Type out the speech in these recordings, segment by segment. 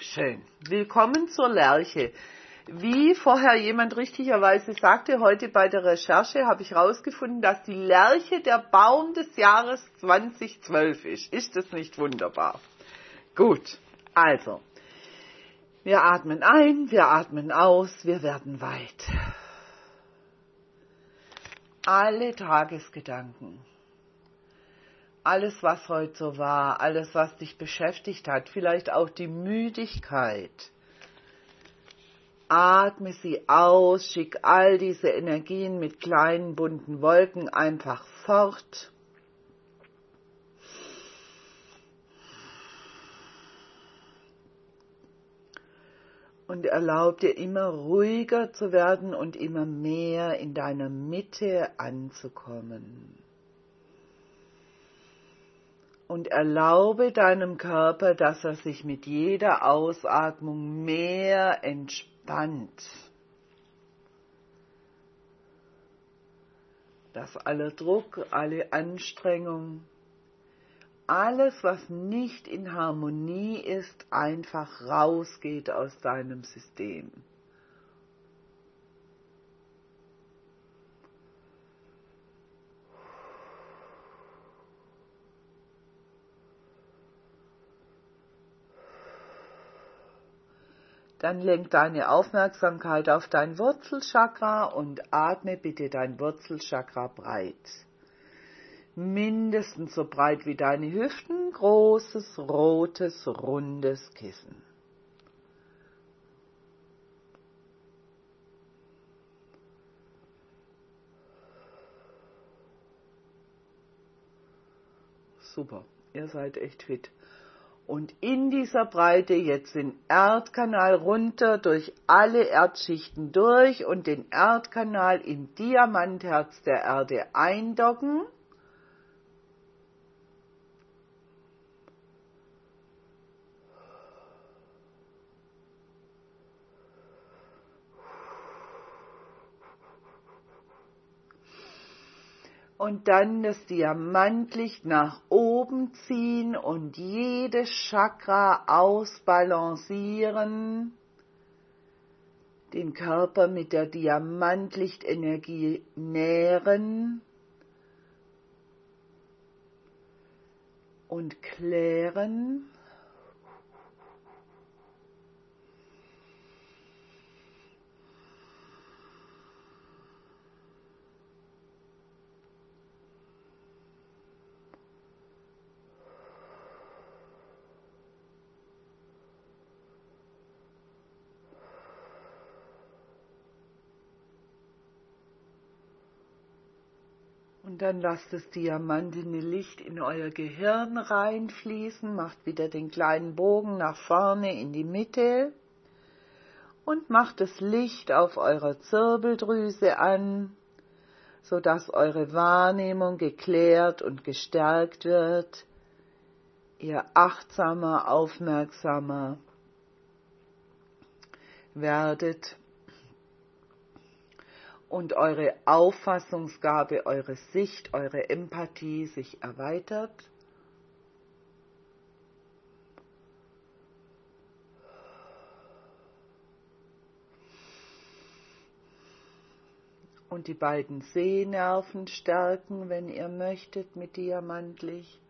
Schön. Willkommen zur Lerche. Wie vorher jemand richtigerweise sagte, heute bei der Recherche habe ich herausgefunden, dass die Lerche der Baum des Jahres 2012 ist. Ist das nicht wunderbar? Gut, also, wir atmen ein, wir atmen aus, wir werden weit. Alle Tagesgedanken, alles, was heute so war, alles, was dich beschäftigt hat, vielleicht auch die Müdigkeit. Atme sie aus, schick all diese Energien mit kleinen bunten Wolken einfach fort. Und erlaub dir immer ruhiger zu werden und immer mehr in deiner Mitte anzukommen. Und erlaube deinem Körper, dass er sich mit jeder Ausatmung mehr entspannt. Dass aller Druck, alle Anstrengung, alles, was nicht in Harmonie ist, einfach rausgeht aus deinem System. Dann lenk deine Aufmerksamkeit auf dein Wurzelchakra und atme bitte dein Wurzelchakra breit. Mindestens so breit wie deine Hüften, großes, rotes, rundes Kissen. Super, ihr seid echt fit. Und in dieser Breite jetzt den Erdkanal runter durch alle Erdschichten durch und den Erdkanal im Diamantherz der Erde eindocken. Und dann das Diamantlicht nach oben ziehen und jedes Chakra ausbalancieren, den Körper mit der Diamantlichtenergie nähren und klären. Und dann lasst das diamantene Licht in euer Gehirn reinfließen, macht wieder den kleinen Bogen nach vorne in die Mitte und macht das Licht auf eurer Zirbeldrüse an, sodass eure Wahrnehmung geklärt und gestärkt wird, ihr achtsamer, aufmerksamer werdet. Und eure Auffassungsgabe, eure Sicht, eure Empathie sich erweitert. Und die beiden Sehnerven stärken, wenn ihr möchtet, mit Diamantlicht.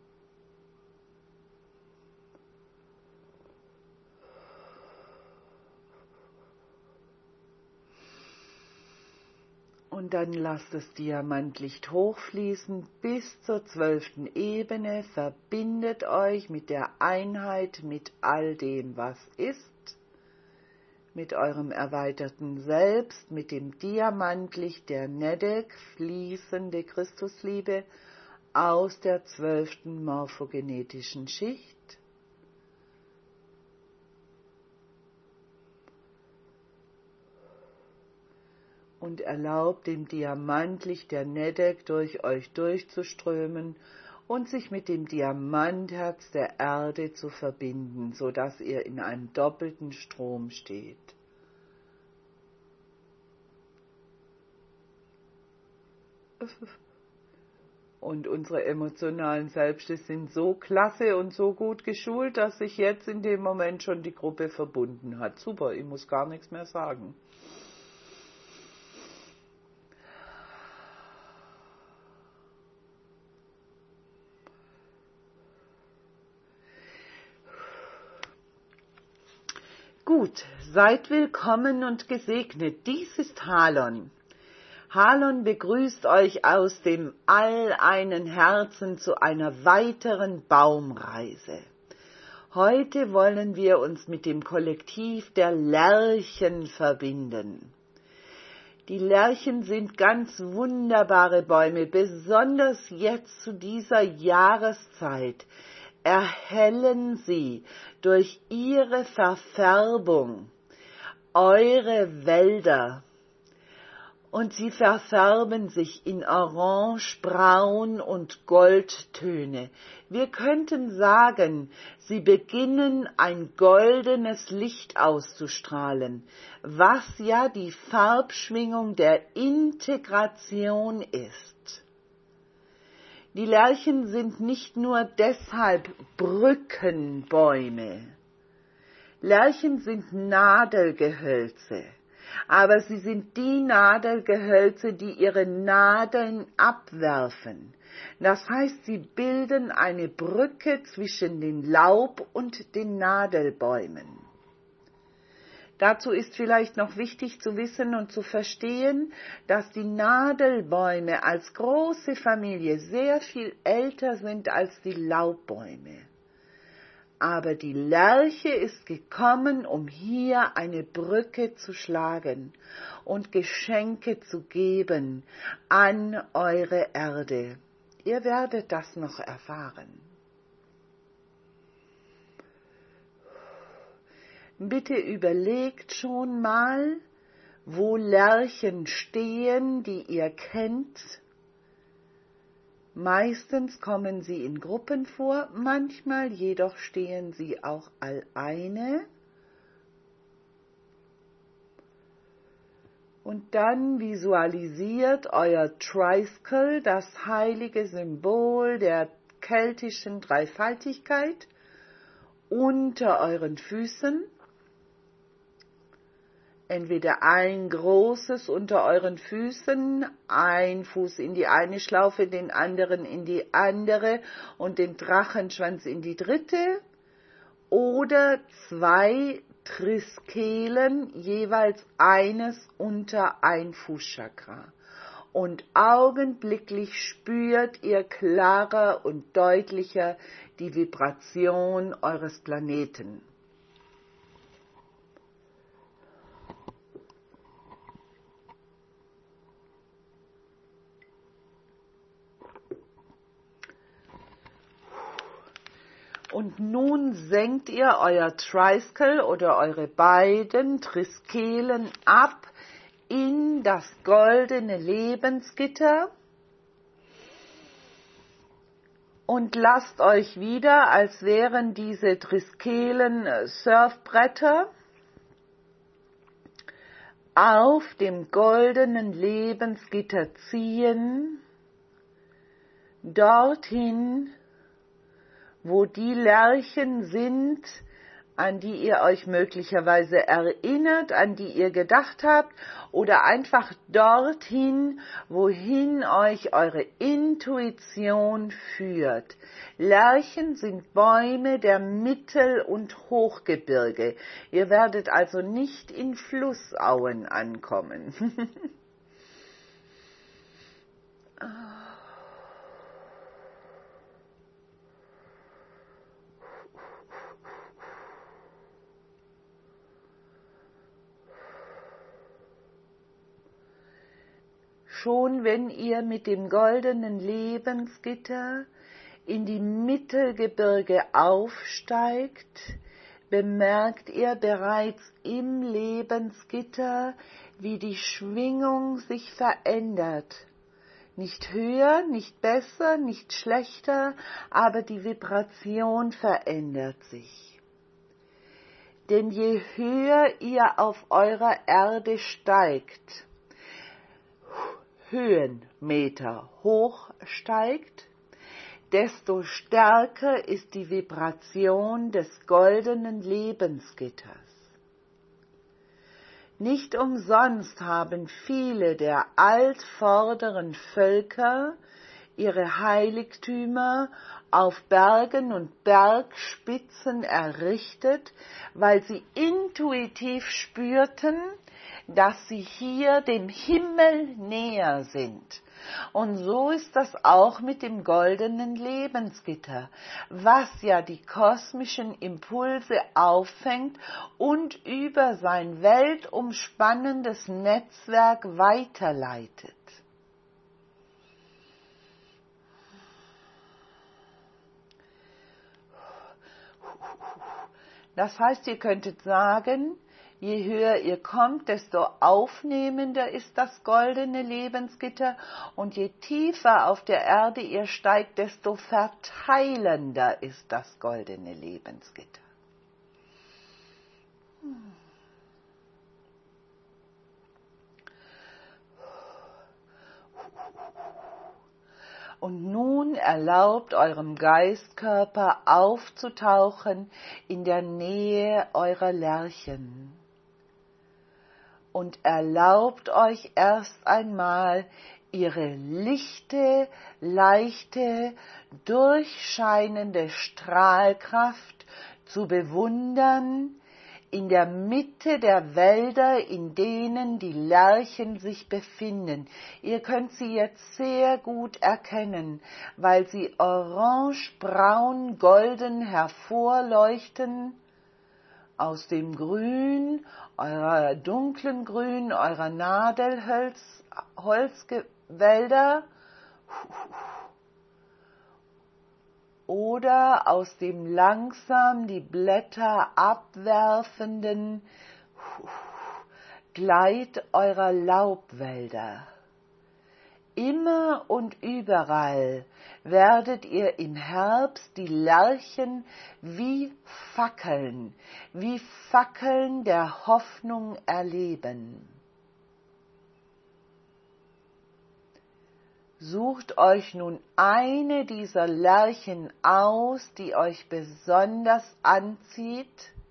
Und dann lasst das Diamantlicht hochfließen bis zur 12. Ebene, verbindet euch mit der Einheit, mit all dem, was ist, mit eurem erweiterten Selbst, mit dem Diamantlicht der Nedek, fließende Christusliebe aus der 12. morphogenetischen Schicht. Und erlaubt dem Diamantlicht der Nedek durch euch durchzuströmen und sich mit dem Diamantherz der Erde zu verbinden, sodass ihr in einem doppelten Strom steht. Und unsere emotionalen Selbste sind so klasse und so gut geschult, dass sich jetzt in dem Moment schon die Gruppe verbunden hat. Super, ich muss gar nichts mehr sagen. Gut, seid willkommen und gesegnet. Dies ist Halon. Halon begrüßt euch aus dem alleinen Herzen zu einer weiteren Baumreise. Heute wollen wir uns mit dem Kollektiv der Lerchen verbinden. Die Lerchen sind ganz wunderbare Bäume, besonders jetzt zu dieser Jahreszeit erhellen sie durch ihre Verfärbung eure Wälder. Und sie verfärben sich in Orange, Braun und Goldtöne. Wir könnten sagen, sie beginnen ein goldenes Licht auszustrahlen, was ja die Farbschwingung der Integration ist. Die Lerchen sind nicht nur deshalb Brückenbäume. Lerchen sind Nadelgehölze. Aber sie sind die Nadelgehölze, die ihre Nadeln abwerfen. Das heißt, sie bilden eine Brücke zwischen den Laub- und den Nadelbäumen. Dazu ist vielleicht noch wichtig zu wissen und zu verstehen, dass die Nadelbäume als große Familie sehr viel älter sind als die Laubbäume. Aber die Lerche ist gekommen, um hier eine Brücke zu schlagen und Geschenke zu geben an eure Erde. Ihr werdet das noch erfahren. Bitte überlegt schon mal, wo Lerchen stehen, die ihr kennt. Meistens kommen sie in Gruppen vor, manchmal jedoch stehen sie auch alleine. Und dann visualisiert euer Triskele, das heilige Symbol der keltischen Dreifaltigkeit, unter euren Füßen. Entweder ein großes unter euren Füßen, ein Fuß in die eine Schlaufe, den anderen in die andere und den Drachenschwanz in die dritte, oder zwei Triskelen, jeweils eines unter ein Fußchakra. Und augenblicklich spürt ihr klarer und deutlicher die Vibration eures Planeten. Und nun senkt ihr euer Triskele oder eure beiden Triskelen ab in das goldene Lebensgitter und lasst euch wieder, als wären diese Triskelen Surfbretter, auf dem goldenen Lebensgitter ziehen, dorthin, wo die Lerchen sind, an die ihr euch möglicherweise erinnert, an die ihr gedacht habt, oder einfach dorthin, wohin euch eure Intuition führt. Lerchen sind Bäume der Mittel- und Hochgebirge. Ihr werdet also nicht in Flussauen ankommen. Schon wenn ihr mit dem goldenen Lebensgitter in die Mittelgebirge aufsteigt, bemerkt ihr bereits im Lebensgitter, wie die Schwingung sich verändert. Nicht höher, nicht besser, nicht schlechter, aber die Vibration verändert sich. Denn je höher ihr auf eurer Erde steigt, Höhenmeter hoch steigt, desto stärker ist die Vibration des goldenen Lebensgitters. Nicht umsonst haben viele der altvorderen Völker ihre Heiligtümer auf Bergen und Bergspitzen errichtet, weil sie intuitiv spürten, dass sie hier dem Himmel näher sind. Und so ist das auch mit dem goldenen Lebensgitter, was ja die kosmischen Impulse auffängt und über sein weltumspannendes Netzwerk weiterleitet. Das heißt, ihr könntet sagen, je höher ihr kommt, desto aufnehmender ist das goldene Lebensgitter und je tiefer auf der Erde ihr steigt, desto verteilender ist das goldene Lebensgitter. Und nun erlaubt eurem Geistkörper aufzutauchen in der Nähe eurer Lerchen. Und erlaubt euch erst einmal ihre lichte, leichte, durchscheinende Strahlkraft zu bewundern, in der Mitte der Wälder, in denen die Lerchen sich befinden. Ihr könnt sie jetzt sehr gut erkennen, weil sie orange, braun, golden hervorleuchten aus dem Grün, eurer dunklen Grün, eurer Nadelholzwälder oder aus dem langsam die Blätter abwerfenden Gleit eurer Laubwälder. Immer und überall werdet ihr im Herbst die Lerchen wie Fackeln der Hoffnung erleben. Sucht euch nun eine dieser Lerchen aus, die euch besonders anzieht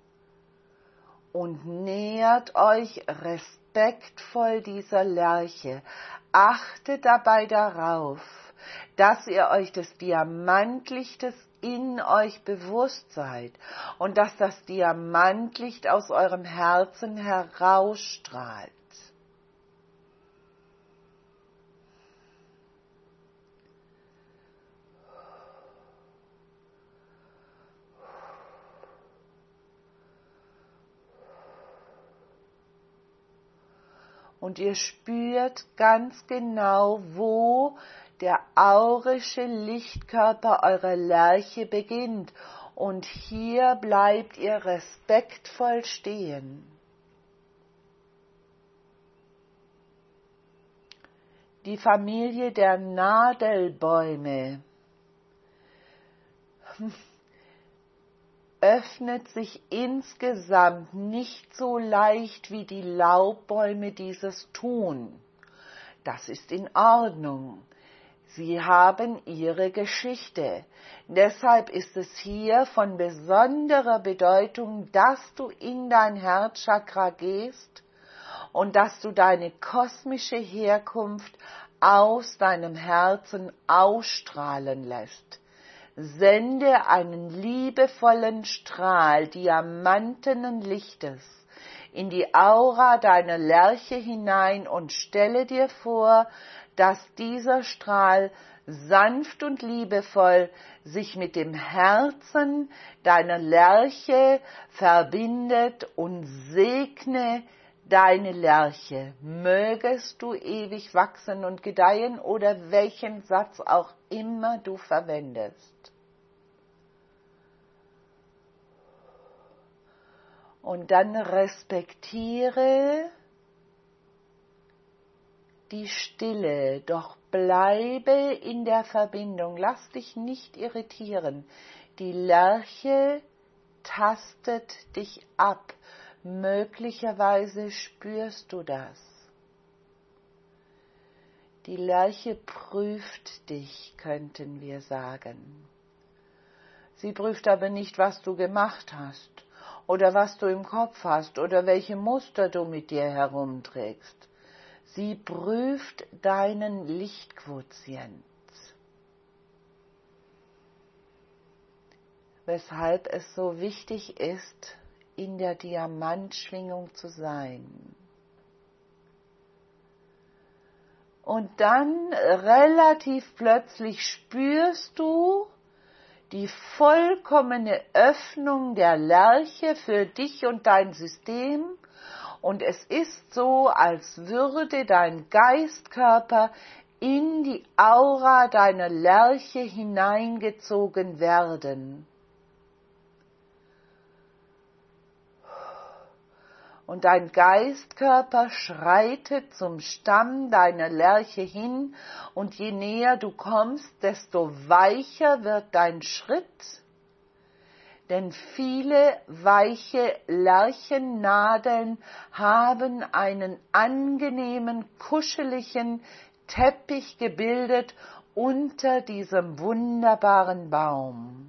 und nähert euch respektvoll dieser Lerche. Achtet dabei darauf, dass ihr euch des Diamantlichtes in euch bewusst seid und dass das Diamantlicht aus eurem Herzen herausstrahlt. Und ihr spürt ganz genau, wo der aurische Lichtkörper eurer Lerche beginnt. Und hier bleibt ihr respektvoll stehen. Die Familie der Nadelbäume öffnet sich insgesamt nicht so leicht, wie die Laubbäume dieses tun. Das ist in Ordnung. Sie haben ihre Geschichte. Deshalb ist es hier von besonderer Bedeutung, dass du in dein Herzchakra gehst und dass du deine kosmische Herkunft aus deinem Herzen ausstrahlen lässt. Sende einen liebevollen Strahl diamantenen Lichtes in die Aura deiner Lerche hinein und stelle dir vor, dass dieser Strahl sanft und liebevoll sich mit dem Herzen deiner Lerche verbindet und segne deine Lerche. Mögest du ewig wachsen und gedeihen oder welchen Satz auch immer du verwendest. Und dann respektiere die Stille, doch bleibe in der Verbindung, lass dich nicht irritieren. Die Lerche tastet dich ab, möglicherweise spürst du das. Die Lerche prüft dich, könnten wir sagen. Sie prüft aber nicht, was du gemacht hast oder was du im Kopf hast oder welche Muster du mit dir herumträgst. Sie prüft deinen Lichtquotient. Weshalb es so wichtig ist, in der Diamantschwingung zu sein. Und dann relativ plötzlich spürst du die vollkommene Öffnung der Lerche für dich und dein System. Und es ist so, als würde dein Geistkörper in die Aura deiner Lerche hineingezogen werden. Und dein Geistkörper schreitet zum Stamm deiner Lerche hin, und je näher du kommst, desto weicher wird dein Schritt, denn viele weiche Lerchennadeln haben einen angenehmen, kuscheligen Teppich gebildet unter diesem wunderbaren Baum.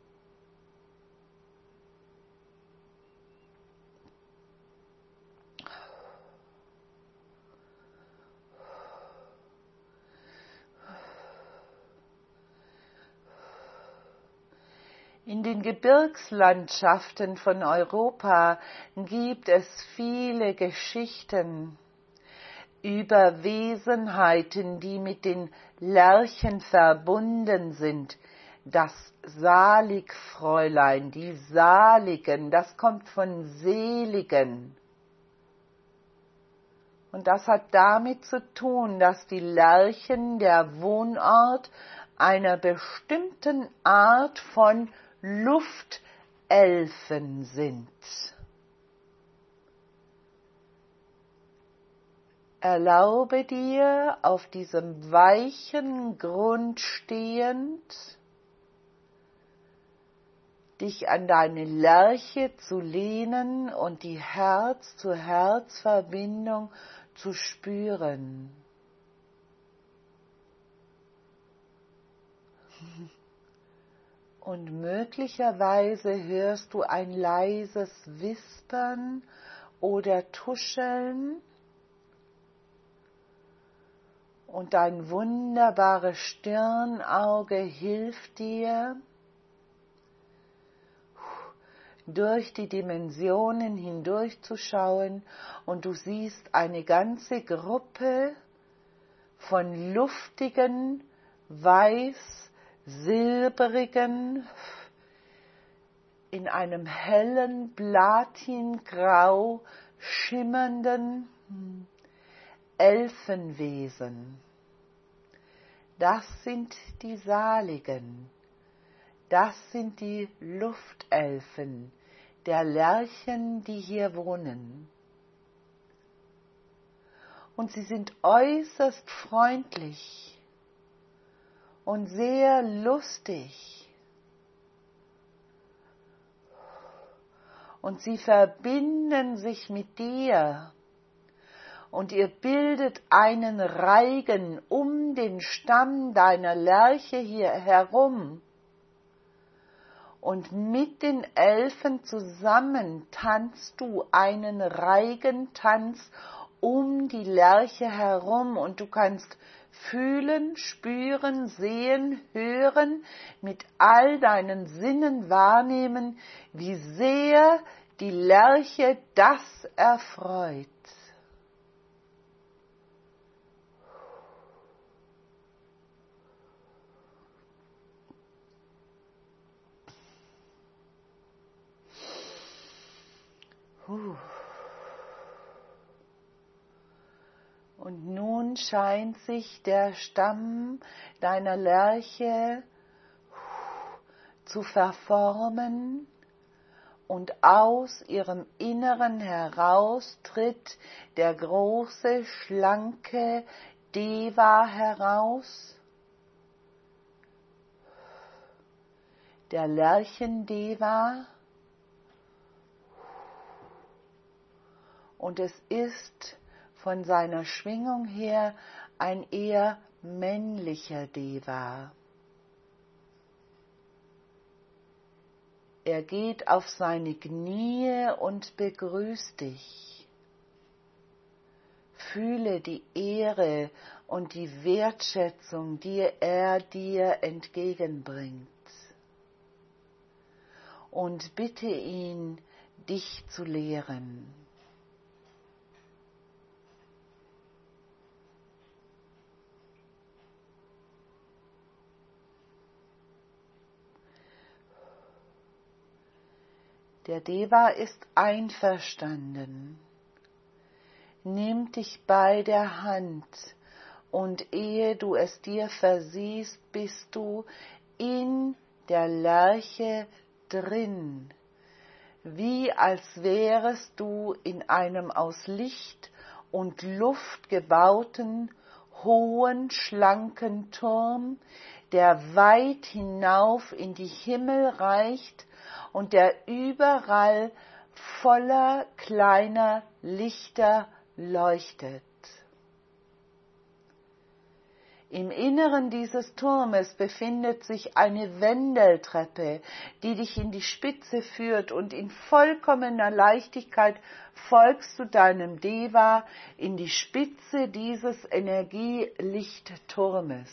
In den Gebirgslandschaften von Europa gibt es viele Geschichten über Wesenheiten, die mit den Lerchen verbunden sind. Das Saligfräulein, die Saligen, das kommt von Seligen. Und das hat damit zu tun, dass die Lerchen der Wohnort einer bestimmten Art von Luftelfen sind. Erlaube dir, auf diesem weichen Grund stehend, dich an deine Lerche zu lehnen und die Herz-zu-Herz-Verbindung zu spüren. Und möglicherweise hörst du ein leises Wispern oder Tuscheln, und dein wunderbares Stirnauge hilft dir, durch die Dimensionen hindurchzuschauen, und du siehst eine ganze Gruppe von luftigen, weiß-silbrigen, in einem hellen Platingrau schimmernden Elfenwesen. Das sind die Saligen, das sind die Luftelfen der Lerchen, die hier wohnen. Und sie sind äußerst freundlich und sehr lustig. Und sie verbinden sich mit dir. Und ihr bildet einen Reigen um den Stamm deiner Lerche hier herum. Und mit den Elfen zusammen tanzt du einen Reigentanz um die Lerche herum. Und du kannst fühlen, spüren, sehen, hören, mit all deinen Sinnen wahrnehmen, wie sehr die Lerche das erfreut. Und nun scheint sich der Stamm deiner Lerche zu verformen, und aus ihrem Inneren heraus tritt der große, schlanke Deva heraus, der Lerchendeva. Und es ist von seiner Schwingung her ein eher männlicher Deva. Er geht auf seine Knie und begrüßt dich. Fühle die Ehre und die Wertschätzung, die er dir entgegenbringt. Und bitte ihn, dich zu lehren. Der Deva ist einverstanden, nimmt dich bei der Hand und ehe du es dir versiehst, bist du in der Lerche drin, wie als wärest du in einem aus Licht und Luft gebauten, hohen, schlanken Turm, der weit hinauf in die Himmel reicht und der überall voller kleiner Lichter leuchtet. Im Inneren dieses Turmes befindet sich eine Wendeltreppe, die dich in die Spitze führt, und in vollkommener Leichtigkeit folgst du deinem Deva in die Spitze dieses Energielichtturmes.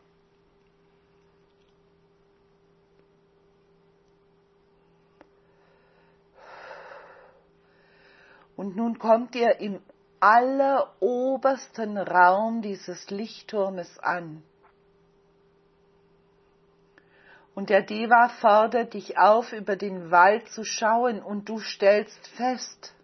Und nun kommt ihr im allerobersten Raum dieses Lichtturmes an. Und der Deva fordert dich auf, über den Wald zu schauen, und du stellst fest,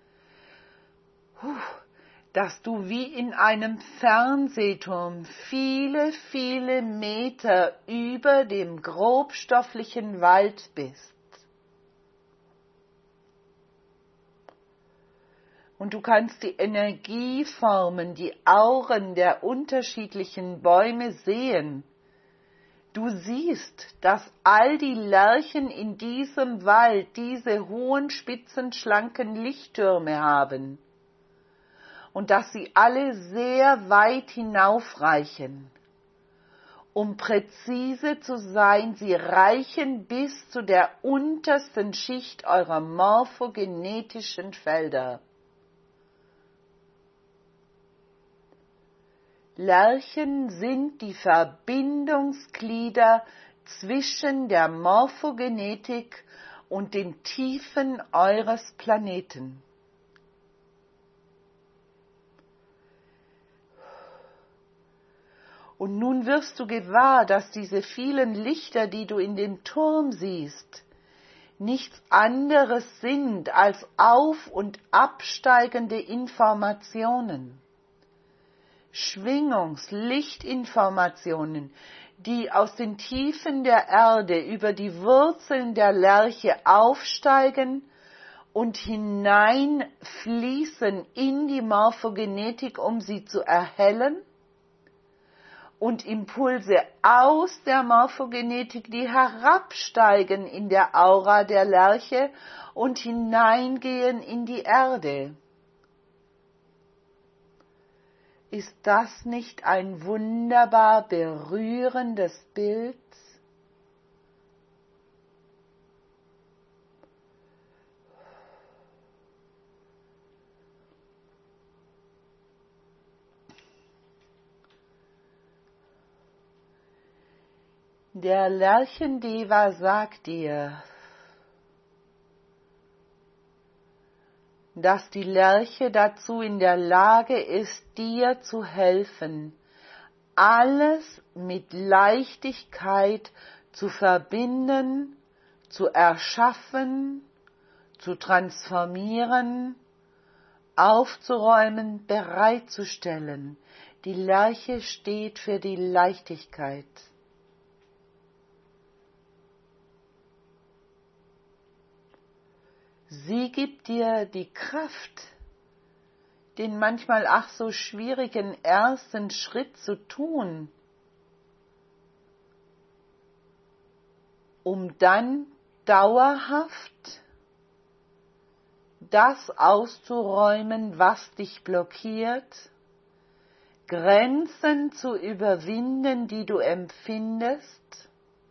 dass du wie in einem Fernsehturm viele, viele Meter über dem grobstofflichen Wald bist. Und du kannst die Energieformen, die Auren der unterschiedlichen Bäume sehen. Du siehst, dass all die Lärchen in diesem Wald diese hohen, spitzen, schlanken Lichttürme haben und dass sie alle sehr weit hinaufreichen. Um präzise zu sein, sie reichen bis zu der untersten Schicht eurer morphogenetischen Felder. Lerchen sind die Verbindungsglieder zwischen der Morphogenetik und den Tiefen eures Planeten. Und nun wirst du gewahr, dass diese vielen Lichter, die du in dem Turm siehst, nichts anderes sind als auf- und absteigende Informationen. Schwingungs-Lichtinformationen, die aus den Tiefen der Erde über die Wurzeln der Lerche aufsteigen und hineinfließen in die Morphogenetik, um sie zu erhellen, und Impulse aus der Morphogenetik, die herabsteigen in der Aura der Lerche und hineingehen in die Erde. Ist das nicht ein wunderbar berührendes Bild? Der Lerchendeva sagt dir, dass die Lerche dazu in der Lage ist, dir zu helfen, alles mit Leichtigkeit zu verbinden, zu erschaffen, zu transformieren, aufzuräumen, bereitzustellen. Die Lerche steht für die Leichtigkeit. Sie gibt dir die Kraft, den manchmal ach so schwierigen ersten Schritt zu tun, um dann dauerhaft das auszuräumen, was dich blockiert, Grenzen zu überwinden, die du empfindest,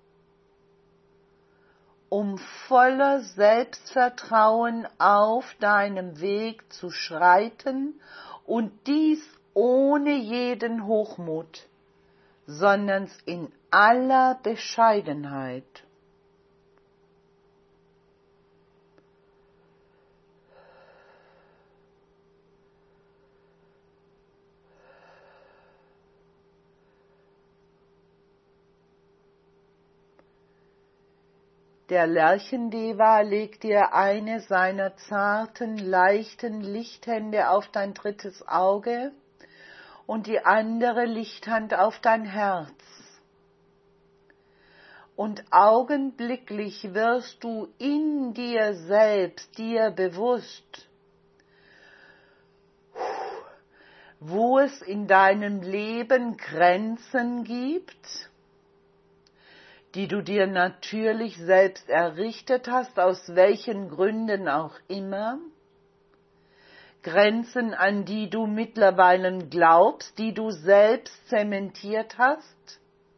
um voller Selbstvertrauen auf deinem Weg zu schreiten und dies ohne jeden Hochmut, sondern in aller Bescheidenheit. Der Lerchendeva legt dir eine seiner zarten, leichten Lichthände auf dein drittes Auge und die andere Lichthand auf dein Herz. Und augenblicklich wirst du in dir selbst, dir bewusst, wo es in deinem Leben Grenzen gibt, die du dir natürlich selbst errichtet hast, aus welchen Gründen auch immer, Grenzen, an die du mittlerweile glaubst, die du selbst zementiert hast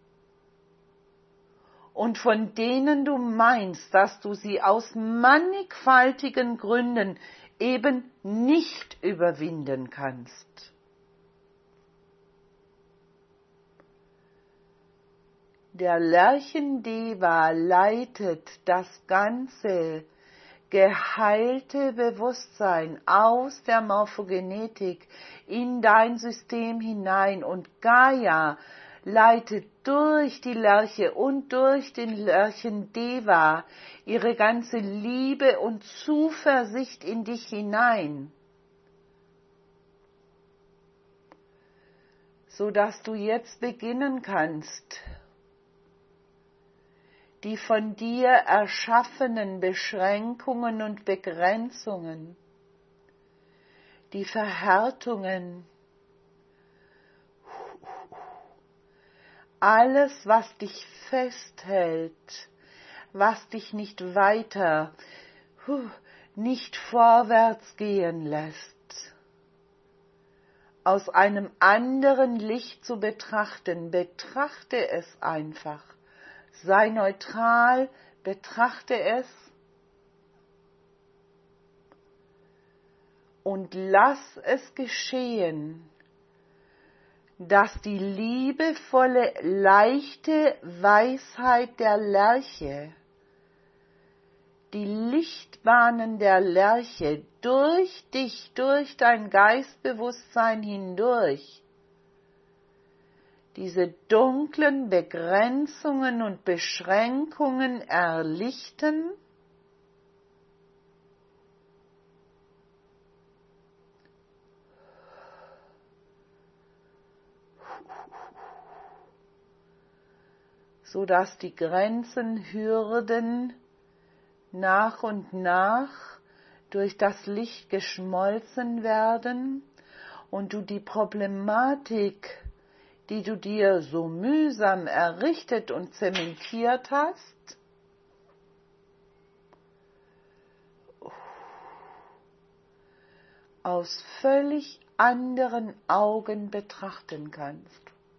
und von denen du meinst, dass du sie aus mannigfaltigen Gründen eben nicht überwinden kannst. Der Lerchendeva leitet das ganze geheilte Bewusstsein aus der Morphogenetik in dein System hinein und Gaia leitet durch die Lerche und durch den Lerchendeva ihre ganze Liebe und Zuversicht in dich hinein, so dass du jetzt beginnen kannst, die von dir erschaffenen Beschränkungen und Begrenzungen, die Verhärtungen, alles, was dich festhält, was dich nicht weiter, nicht vorwärts gehen lässt, aus einem anderen Licht zu betrachten. Betrachte es einfach. Sei neutral, betrachte es und lass es geschehen, dass die liebevolle, leichte Weisheit der Lerche, die Lichtbahnen der Lerche durch dich, durch dein Geistbewusstsein hindurch, diese dunklen Begrenzungen und Beschränkungen erlichten so dass die Grenzen, Hürden nach und nach durch das Licht geschmolzen werden und du die Problematik, die du dir so mühsam errichtet und zementiert hast, aus völlig anderen Augen betrachten kannst.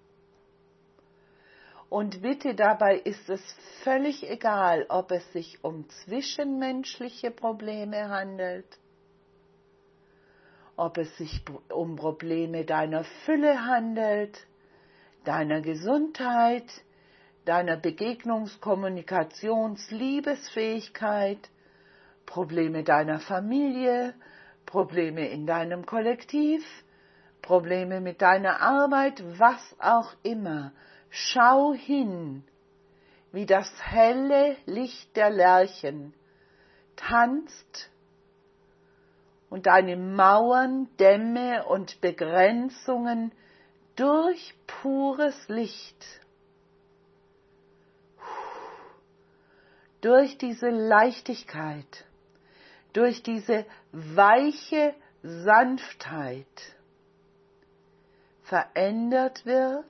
Und bitte, dabei ist es völlig egal, ob es sich um zwischenmenschliche Probleme handelt, ob es sich um Probleme deiner Fülle handelt, deiner Gesundheit, deiner Begegnungs-, Kommunikations-, Liebesfähigkeit, Probleme deiner Familie, Probleme in deinem Kollektiv, Probleme mit deiner Arbeit, was auch immer. Schau hin, wie das helle Licht der Lerchen tanzt und deine Mauern, Dämme und Begrenzungen durch pures Licht, durch diese Leichtigkeit, durch diese weiche Sanftheit verändert wird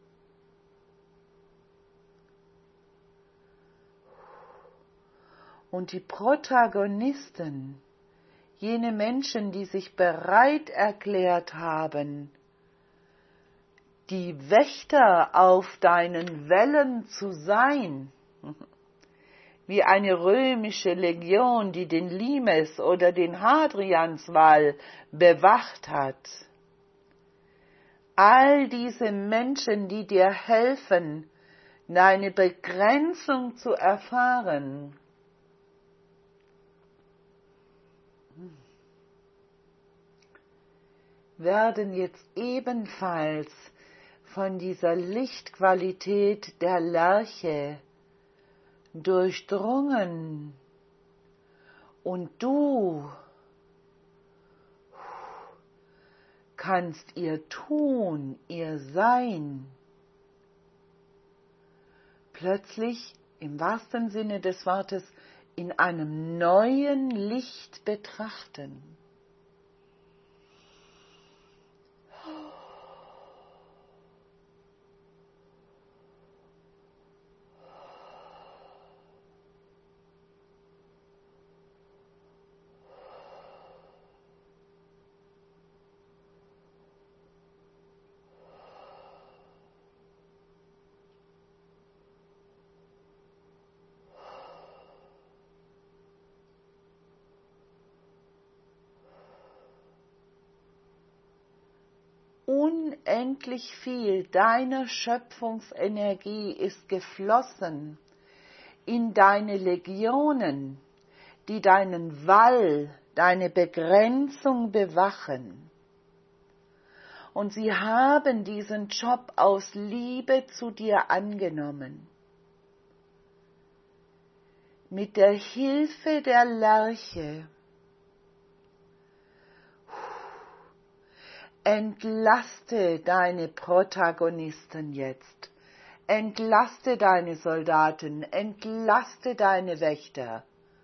und die Protagonisten, jene Menschen, die sich bereit erklärt haben, die Wächter auf deinen Wellen zu sein, wie eine römische Legion, die den Limes oder den Hadrianswall bewacht hat. All diese Menschen, die dir helfen, deine Begrenzung zu erfahren, werden jetzt ebenfalls von dieser Lichtqualität der Lerche durchdrungen und du kannst ihr Tun, ihr Sein plötzlich im wahrsten Sinne des Wortes in einem neuen Licht betrachten. Unendlich viel deiner Schöpfungsenergie ist geflossen in deine Legionen, die deinen Wall, deine Begrenzung bewachen. Und sie haben diesen Job aus Liebe zu dir angenommen. Mit der Hilfe der Lerche entlaste deine Protagonisten jetzt, entlaste deine Soldaten, entlaste deine Wächter.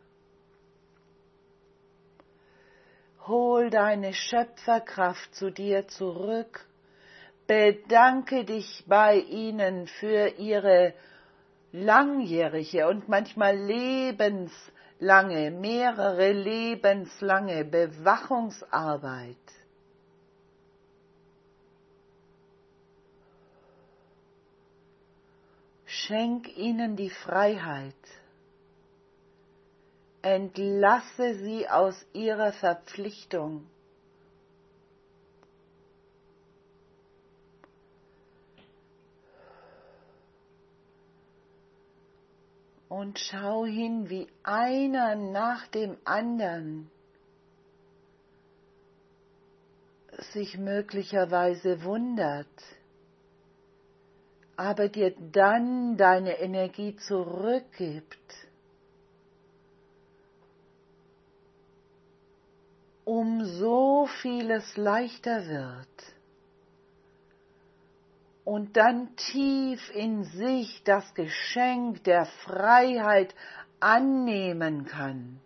Hol deine Schöpferkraft zu dir zurück, bedanke dich bei ihnen für ihre langjährige und manchmal lebenslange, mehrere lebenslange Bewachungsarbeit. Schenk ihnen die Freiheit. Entlasse sie aus ihrer Verpflichtung. Und schau hin, wie einer nach dem anderen sich möglicherweise wundert, aber dir dann deine Energie zurückgibt, um so vieles leichter wird und dann tief in sich das Geschenk der Freiheit annehmen kann,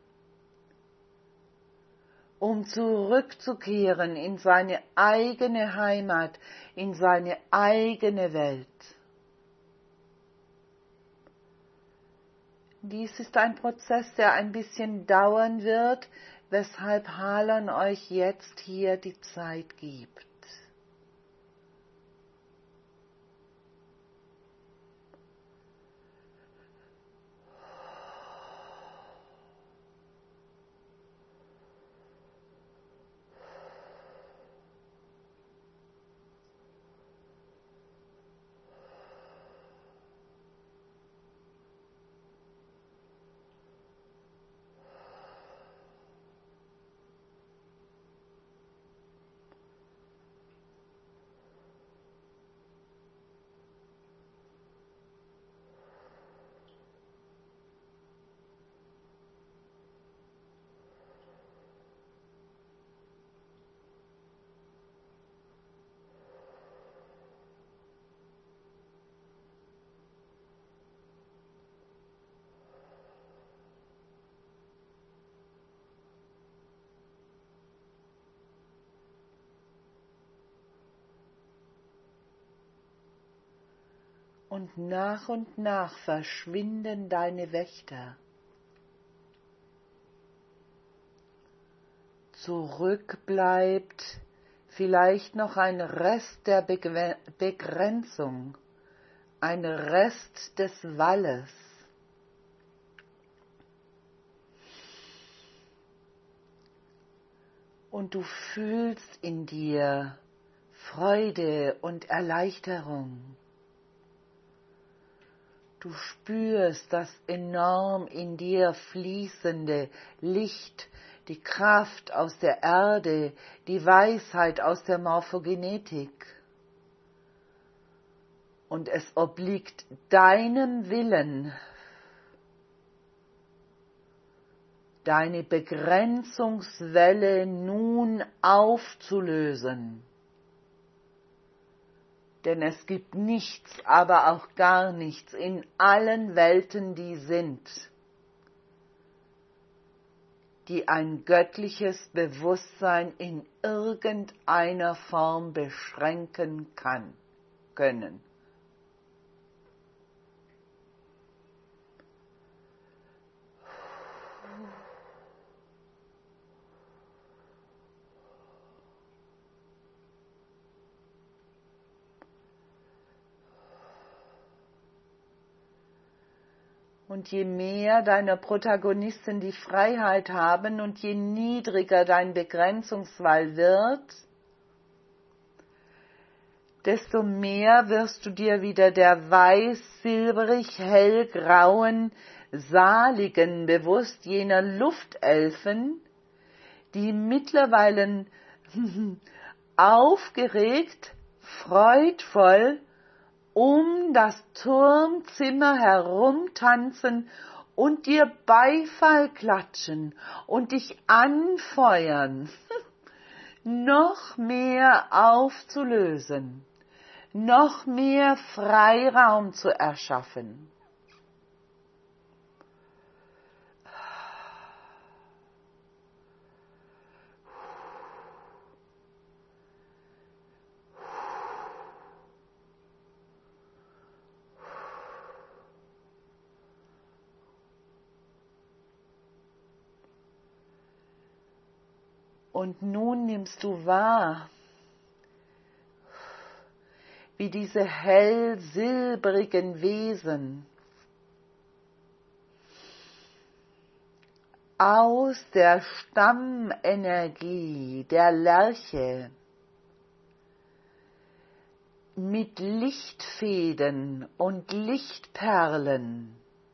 um zurückzukehren in seine eigene Heimat, in seine eigene Welt. Dies ist ein Prozess, der ein bisschen dauern wird, weshalb Halon euch jetzt hier die Zeit gibt. Und nach verschwinden deine Wächter. Zurück bleibt vielleicht noch ein Rest der Begrenzung, ein Rest des Walles. Und du fühlst in dir Freude und Erleichterung. Du spürst das enorm in dir fließende Licht, die Kraft aus der Erde, die Weisheit aus der Morphogenetik. Und es obliegt deinem Willen, deine Begrenzungswelle nun aufzulösen. Denn es gibt nichts, aber auch gar nichts in allen Welten, die sind, die ein göttliches Bewusstsein in irgendeiner Form beschränken können. Und je mehr deiner Protagonisten die Freiheit haben und je niedriger dein Begrenzungswall wird, desto mehr wirst du dir wieder der weiß-silbrig-hellgrauen, saligen bewusst, jener Luftelfen, die mittlerweile aufgeregt, freudvoll um das Turmzimmer herumtanzen und dir Beifall klatschen und dich anfeuern, noch mehr aufzulösen, noch mehr Freiraum zu erschaffen. Und nun nimmst du wahr, wie diese hell-silbrigen Wesen aus der Stammenergie der Lerche mit Lichtfäden und Lichtperlen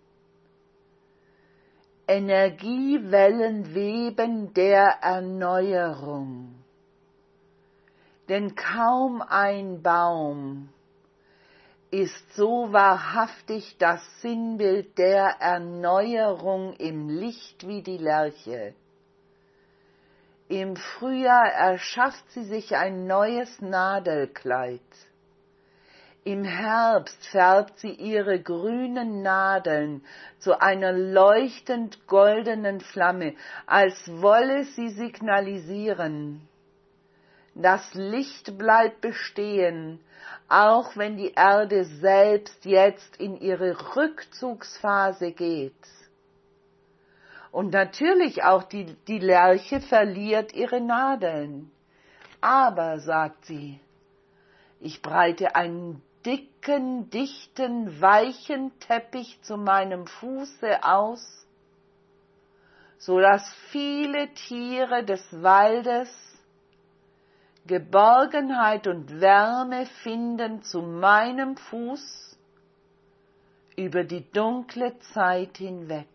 Energiewellen weben der Erneuerung. Denn kaum ein Baum ist so wahrhaftig das Sinnbild der Erneuerung im Licht wie die Lerche. Im Frühjahr erschafft sie sich ein neues Nadelkleid. Im Herbst färbt sie ihre grünen Nadeln zu einer leuchtend goldenen Flamme, als wolle sie signalisieren: Das Licht bleibt bestehen, auch wenn die Erde selbst jetzt in ihre Rückzugsphase geht. Und natürlich auch die Lerche verliert ihre Nadeln. Aber, sagt sie, ich breite einen dicken, dichten, weichen Teppich zu meinem Fuße aus, so dass viele Tiere des Waldes Geborgenheit und Wärme finden zu meinem Fuß über die dunkle Zeit hinweg.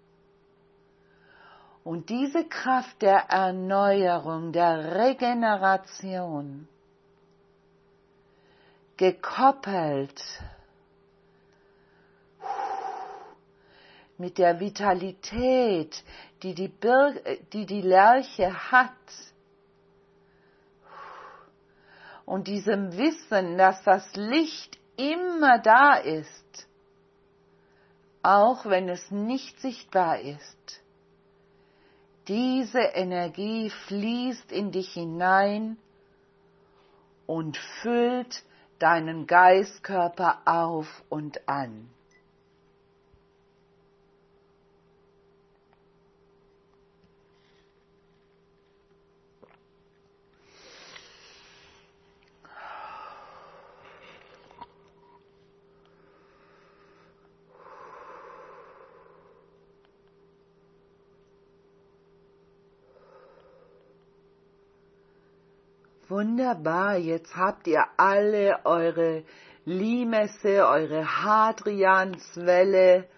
Und diese Kraft der Erneuerung, der Regeneration, gekoppelt mit der Vitalität, die die Lerche hat, und diesem Wissen, dass das Licht immer da ist, auch wenn es nicht sichtbar ist. Diese Energie fließt in dich hinein und füllt deinen Geistkörper auf und an. Wunderbar, jetzt habt ihr alle eure Limesse, eure Hadrianswelle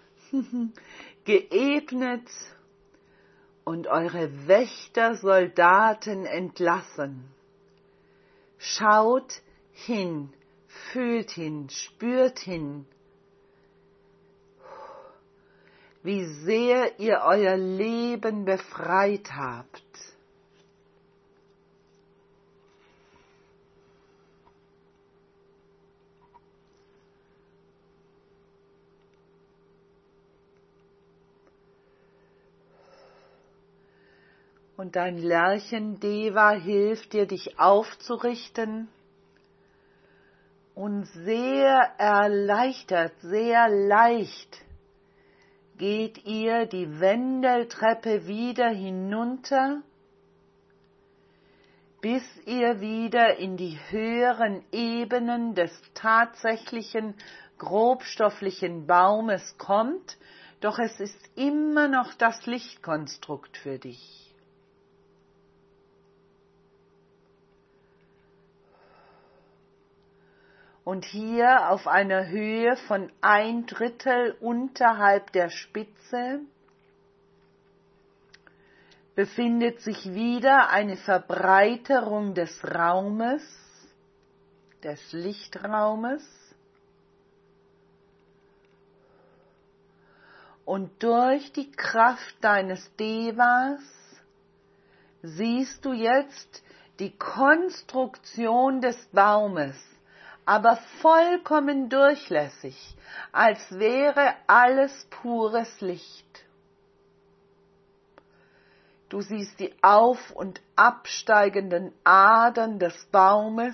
geebnet und eure Wächtersoldaten entlassen. Schaut hin, fühlt hin, spürt hin, wie sehr ihr euer Leben befreit habt. Und dein Lerchendeva hilft dir, dich aufzurichten. Und sehr erleichtert, sehr leicht geht ihr die Wendeltreppe wieder hinunter, bis ihr wieder in die höheren Ebenen des tatsächlichen grobstofflichen Baumes kommt, doch es ist immer noch das Lichtkonstrukt für dich. Und hier auf einer Höhe von 1/3 unterhalb der Spitze befindet sich wieder eine Verbreiterung des Raumes, des Lichtraumes. Und durch die Kraft deines Devas siehst du jetzt die Konstruktion des Baumes, aber vollkommen durchlässig, als wäre alles pures Licht. Du siehst die auf- und absteigenden Adern des Baumes,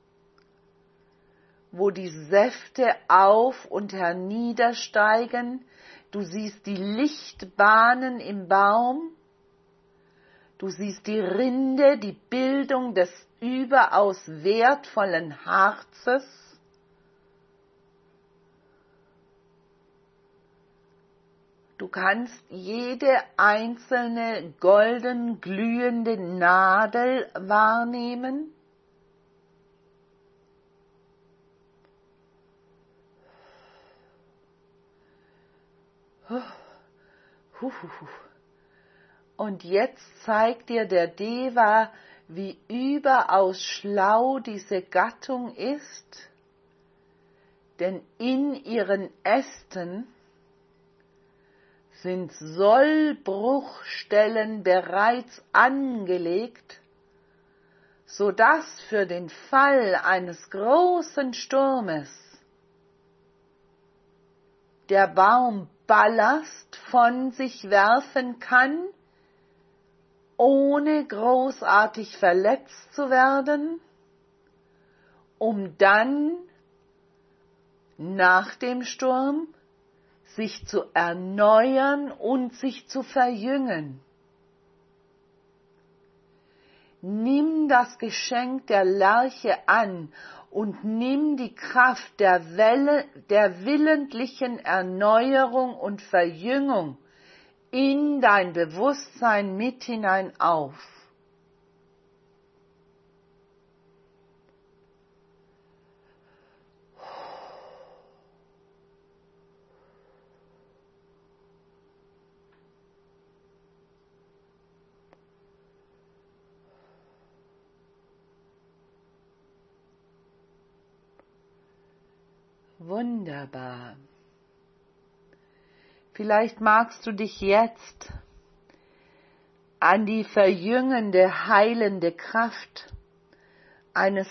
wo die Säfte auf und herniedersteigen. Du siehst die Lichtbahnen im Baum. Du siehst die Rinde, die Bildung des überaus wertvollen Harzes. Du kannst jede einzelne golden glühende Nadel wahrnehmen. Und jetzt zeigt dir der Deva, wie überaus schlau diese Gattung ist, denn in ihren Ästen sind Sollbruchstellen bereits angelegt, sodass für den Fall eines großen Sturmes der Baum Ballast von sich werfen kann, ohne großartig verletzt zu werden, um dann nach dem Sturm sich zu erneuern und sich zu verjüngen. Nimm das Geschenk der Lerche an und nimm die Kraft der willentlichen Erneuerung und Verjüngung in dein Bewusstsein mit hinein auf. Wunderbar. Vielleicht magst du dich jetzt an die verjüngende, heilende Kraft eines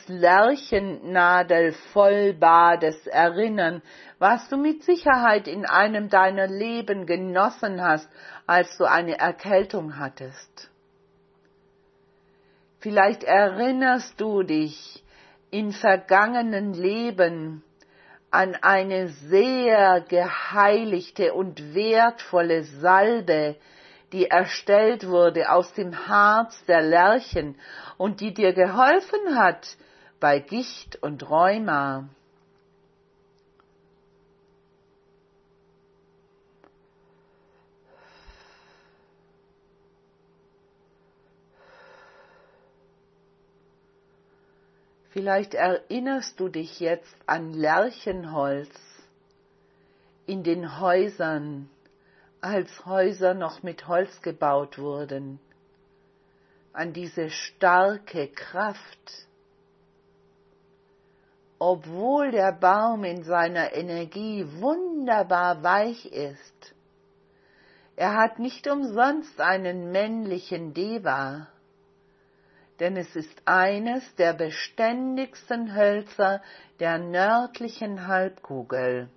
Lerchennadelvollbades erinnern, was du mit Sicherheit in einem deiner Leben genossen hast, als du eine Erkältung hattest. Vielleicht erinnerst du dich in vergangenen Leben an eine sehr geheiligte und wertvolle Salbe, die erstellt wurde aus dem Harz der Lerchen und die dir geholfen hat bei Gicht und Rheuma. Vielleicht erinnerst du dich jetzt an Lärchenholz in den Häusern, als Häuser noch mit Holz gebaut wurden, an diese starke Kraft. Obwohl der Baum in seiner Energie wunderbar weich ist, er hat nicht umsonst einen männlichen Deva, denn es ist eines der beständigsten Hölzer der nördlichen Halbkugel.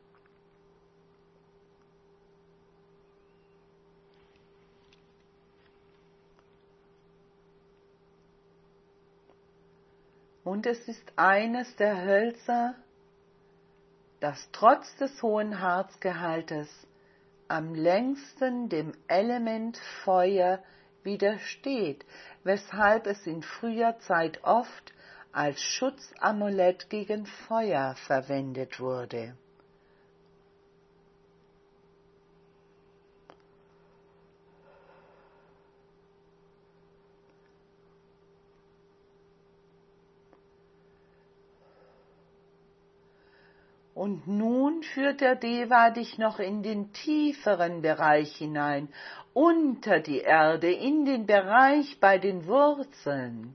Und es ist eines der Hölzer, das trotz des hohen Harzgehaltes am längsten dem Element Feuer widersteht, weshalb es in früher Zeit oft als Schutzamulett gegen Feuer verwendet wurde. Und nun führt der Deva dich noch in den tieferen Bereich hinein, unter die Erde, in den Bereich bei den Wurzeln.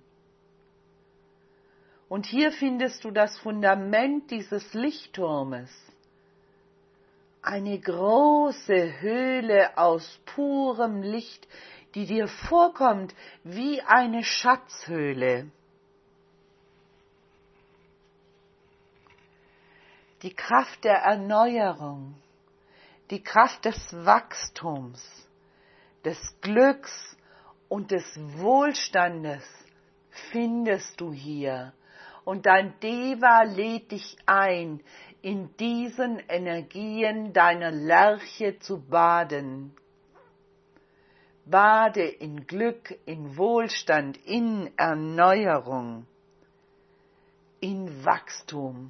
Und hier findest du das Fundament dieses Lichtturmes. Eine große Höhle aus purem Licht, die dir vorkommt wie eine Schatzhöhle. Die Kraft der Erneuerung, die Kraft des Wachstums, des Glücks und des Wohlstandes findest du hier. Und dein Deva lädt dich ein, in diesen Energien deiner Lerche zu baden. Bade in Glück, in Wohlstand, in Erneuerung, in Wachstum.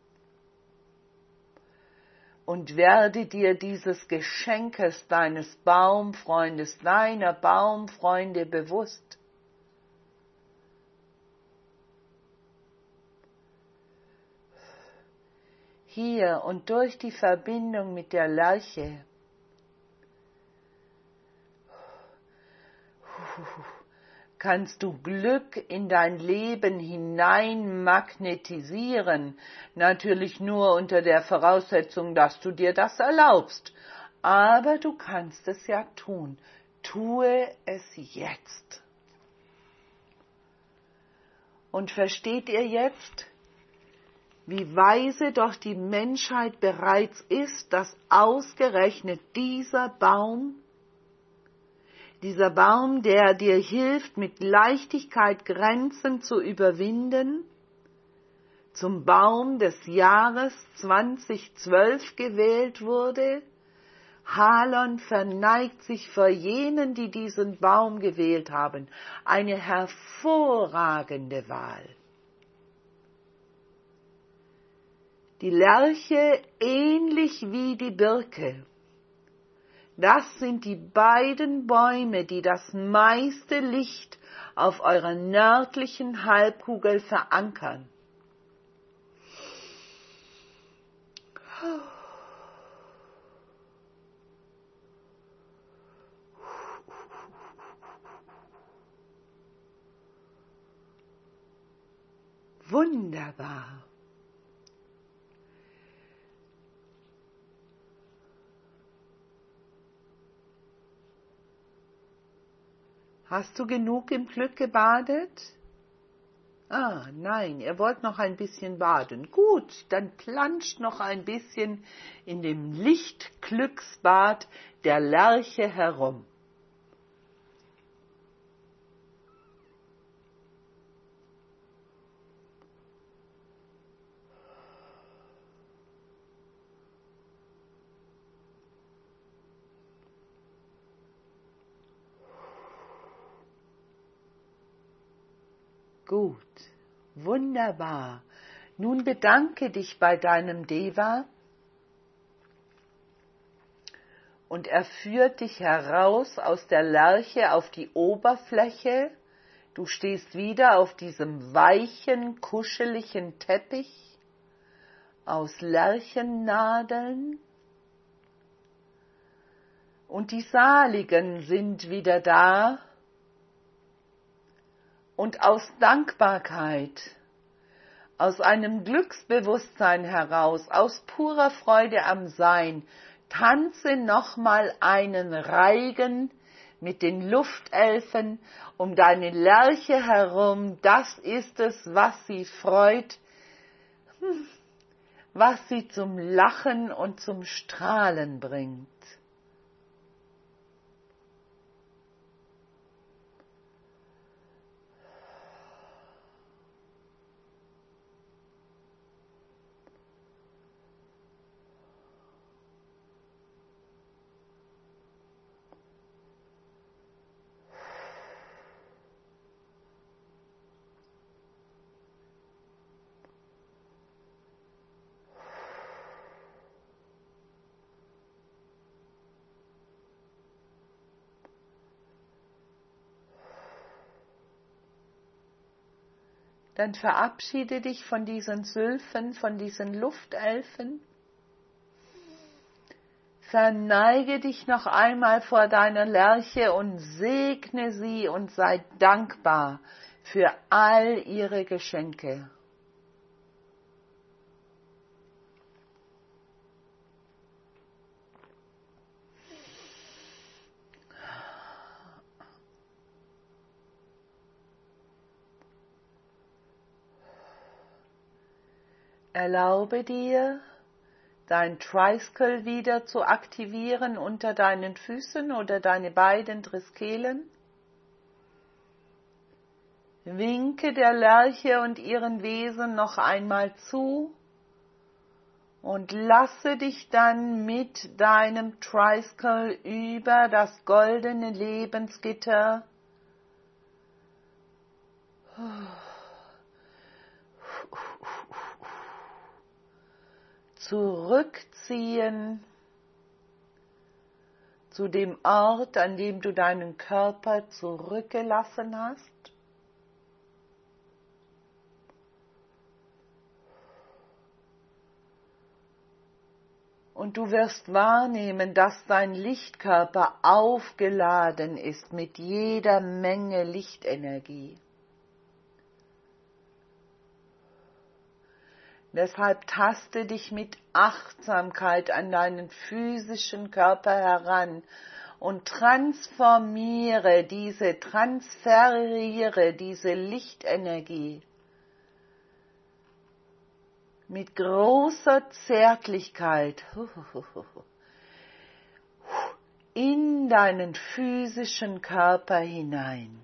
Und werde dir dieses Geschenkes deines Baumfreundes, deiner Baumfreunde bewusst. Hier und durch die Verbindung mit der Lerche kannst du Glück in dein Leben hinein magnetisieren, natürlich nur unter der Voraussetzung, dass du dir das erlaubst. Aber du kannst es ja tun. Tue es jetzt. Und versteht ihr jetzt, wie weise doch die Menschheit bereits ist, dass ausgerechnet dieser Baum, der dir hilft, mit Leichtigkeit Grenzen zu überwinden, zum Baum des Jahres 2012 gewählt wurde? Halon verneigt sich vor jenen, die diesen Baum gewählt haben. Eine hervorragende Wahl. Die Lerche ähnlich wie die Birke. Das sind die beiden Bäume, die das meiste Licht auf eurer nördlichen Halbkugel verankern. Wunderbar. Hast du genug im Glück gebadet? Ah, nein, ihr wollt noch ein bisschen baden. Gut, dann planscht noch ein bisschen in dem Lichtglücksbad der Lerche herum. Gut, wunderbar. Nun bedanke dich bei deinem Deva und er führt dich heraus aus der Lerche auf die Oberfläche Du stehst wieder auf diesem weichen, kuscheligen Teppich aus Lerchennadeln und die Saligen sind wieder da und aus Dankbarkeit, aus einem Glücksbewusstsein heraus, aus purer Freude am Sein, tanze nochmal einen Reigen mit den Luftelfen um deine Lerche herum. Das ist es, was sie freut, was sie zum Lachen und zum Strahlen bringt. Dann verabschiede dich von diesen Sylphen, von diesen Luftelfen. Verneige dich noch einmal vor deiner Lerche und segne sie und sei dankbar für all ihre Geschenke. Erlaube dir, dein Tricycle wieder zu aktivieren unter deinen Füßen oder deine beiden Triskelen. Winke der Lerche und ihren Wesen noch einmal zu und lasse dich dann mit deinem Tricycle über das goldene Lebensgitter zurückziehen zu dem Ort, an dem du deinen Körper zurückgelassen hast. Und du wirst wahrnehmen, dass dein Lichtkörper aufgeladen ist mit jeder Menge Lichtenergie. Deshalb taste dich mit Achtsamkeit an deinen physischen Körper heran und transferiere diese Lichtenergie mit großer Zärtlichkeit in deinen physischen Körper hinein.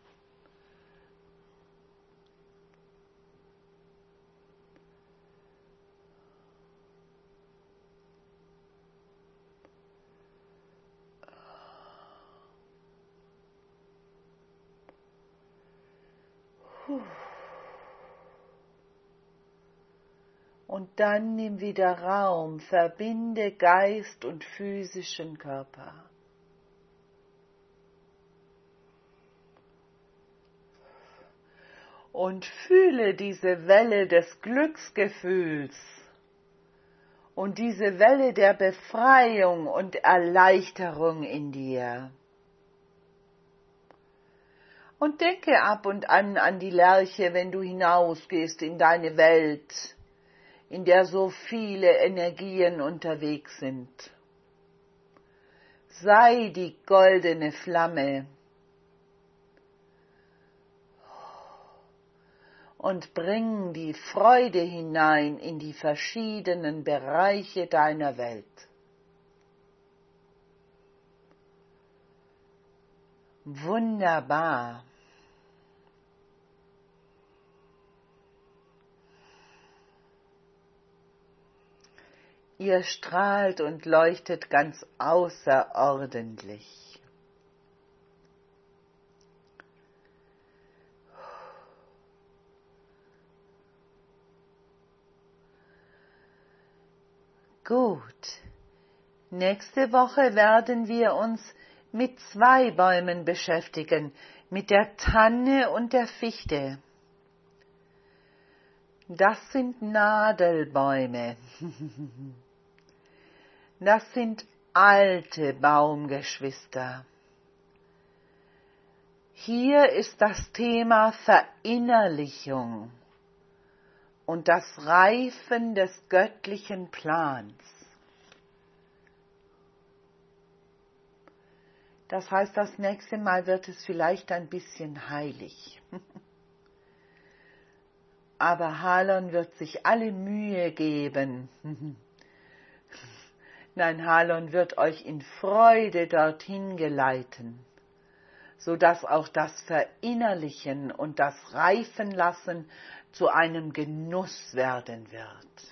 Und dann nimm wieder Raum, verbinde Geist und physischen Körper. Und fühle diese Welle des Glücksgefühls und diese Welle der Befreiung und Erleichterung in dir. Und denke ab und an die Lerche, wenn du hinausgehst in deine Welt, in der so viele Energien unterwegs sind. Sei die goldene Flamme und bring die Freude hinein in die verschiedenen Bereiche deiner Welt. Wunderbar. Ihr strahlt und leuchtet ganz außerordentlich. Gut. Nächste Woche werden wir uns mit 2 Bäumen beschäftigen, mit der Tanne und der Fichte. Das sind Nadelbäume. Das sind alte Baumgeschwister. Hier ist das Thema Verinnerlichung und das Reifen des göttlichen Plans. Das heißt, das nächste Mal wird es vielleicht ein bisschen heilig. Aber Halon wird sich alle Mühe geben. Nein, Halon wird euch in Freude dorthin geleiten, sodass auch das Verinnerlichen und das Reifenlassen zu einem Genuss werden wird.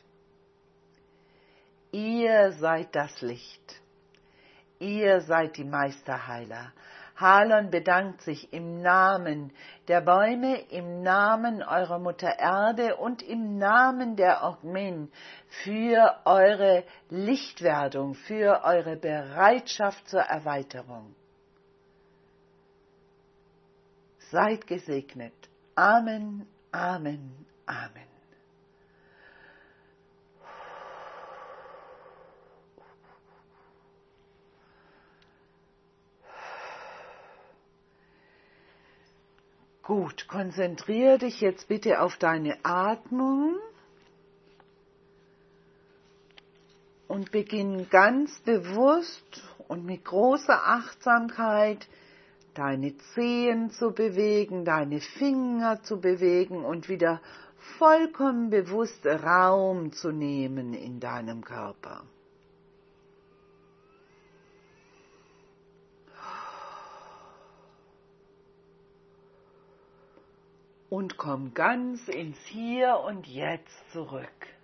Ihr seid das Licht. Ihr seid die Meisterheiler. Halon bedankt sich im Namen der Bäume, im Namen eurer Mutter Erde und im Namen der Ogmin für eure Lichtwerdung, für eure Bereitschaft zur Erweiterung. Seid gesegnet. Amen, Amen, Amen. Gut, konzentriere dich jetzt bitte auf deine Atmung und beginn ganz bewusst und mit großer Achtsamkeit deine Zehen zu bewegen, deine Finger zu bewegen und wieder vollkommen bewusst Raum zu nehmen in deinem Körper. Und komm ganz ins Hier und Jetzt zurück.